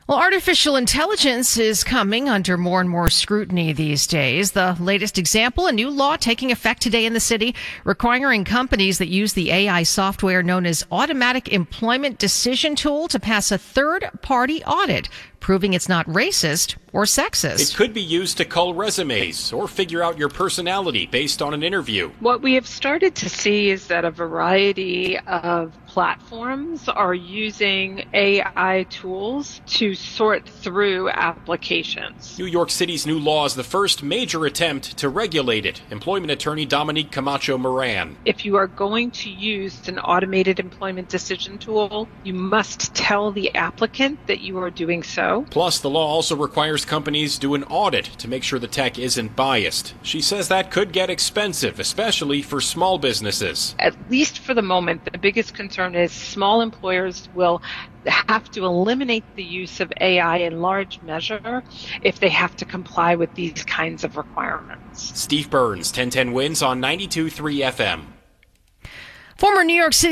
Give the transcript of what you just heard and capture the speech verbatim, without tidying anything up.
Well, artificial intelligence is coming under more and more scrutiny these days. The latest example, a new law taking effect today in the city requiring companies that use the A I software known as Automatic Employment Decision Tool to pass a third-party audit, proving it's not racist or sexist. It could be used to cull resumes or figure out your personality based on an interview. What we have started to see is that a variety of platforms are using A I tools to sort through applications. New York City's new law is the first major attempt to regulate it. Employment attorney Dominique Camacho Moran. If you are going to use an automated employment decision tool, you must tell the applicant that you are doing so. Plus, the law also requires companies do an audit to make sure the tech isn't biased. She says that could get expensive, especially for small businesses. At least for the moment, the biggest concern is small employers will have to eliminate the use of A I in large measure if they have to comply with these kinds of requirements. Steve Burns, ten ten Wins on ninety-two point three F M. Former New York City